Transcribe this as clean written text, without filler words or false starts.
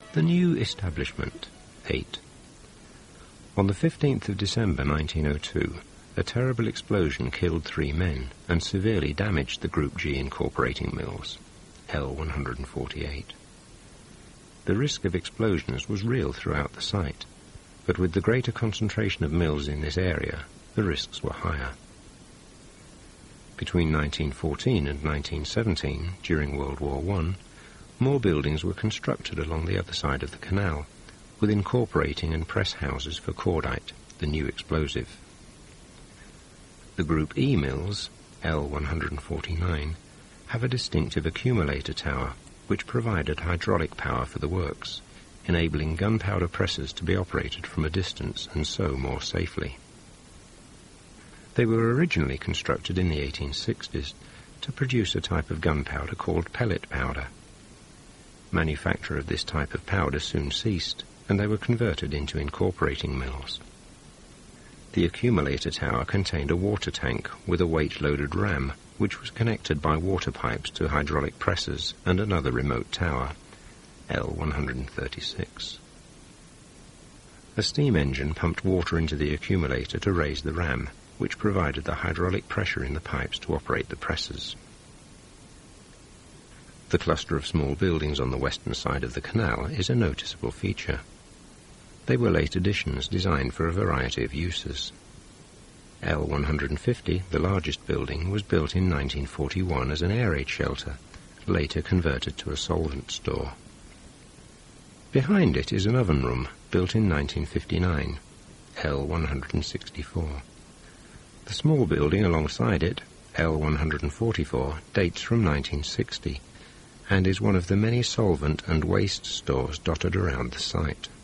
The new establishment, 8. On the 15th of December 1902, a terrible explosion killed 3 men and severely damaged the Group G incorporating mills, L148. The risk of explosions was real throughout the site, but with the greater concentration of mills in this area, the risks were higher. Between 1914 and 1917, during World War I, more buildings were constructed along the other side of the canal, with incorporating and press houses for cordite, the new explosive. The Group E mills, L149, have a distinctive accumulator tower, which provided hydraulic power for the works, enabling gunpowder presses to be operated from a distance and so more safely. They were originally constructed in the 1860s to produce a type of gunpowder called pellet powder. Manufacture of this type of powder soon ceased, and they were converted into incorporating mills. The accumulator tower contained a water tank with a weight-loaded ram, which was connected by water pipes to hydraulic presses and another remote tower, L136. A steam engine pumped water into the accumulator to raise the ram, which provided the hydraulic pressure in the pipes to operate the presses. The cluster of small buildings on the western side of the canal is a noticeable feature. They were late additions designed for a variety of uses. L150, the largest building, was built in 1941 as an air raid shelter, later converted to a solvent store. Behind it is an oven room, built in 1959, L164. The small building alongside it, L144, dates from 1960, and is one of the many solvent and waste stores dotted around the site.